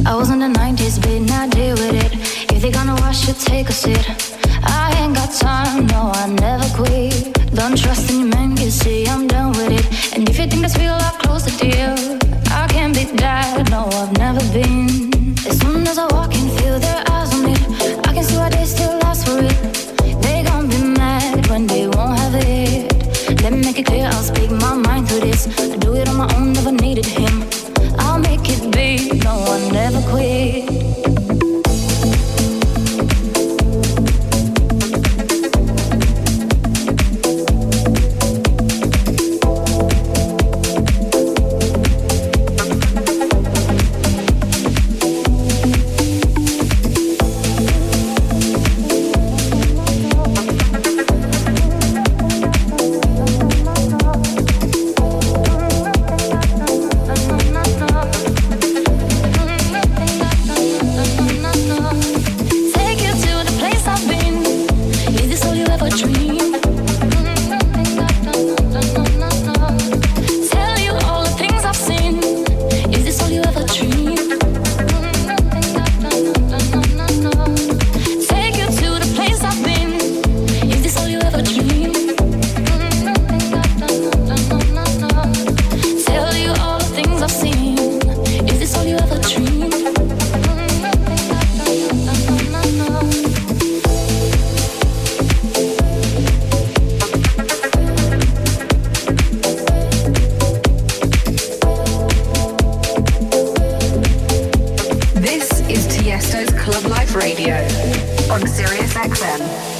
I was in the 90s, but not deal with it. If they're gonna wash it, take a sit. I ain't got time, no, I never quit. Don't trust any man, you see I'm done with it. And if you think that's real, I'll close the deal. I can't be that, no, I've never been. As soon as I walk in, feel their eyes on it. I can see why they still ask for it. They gon' be mad when they won't have it. Let me make it clear, I'll speak my mind through this. I do it on my own, never needed him. I'll make it big, no, I never quit. This is Tiesto's Club Life Radio on Sirius XM.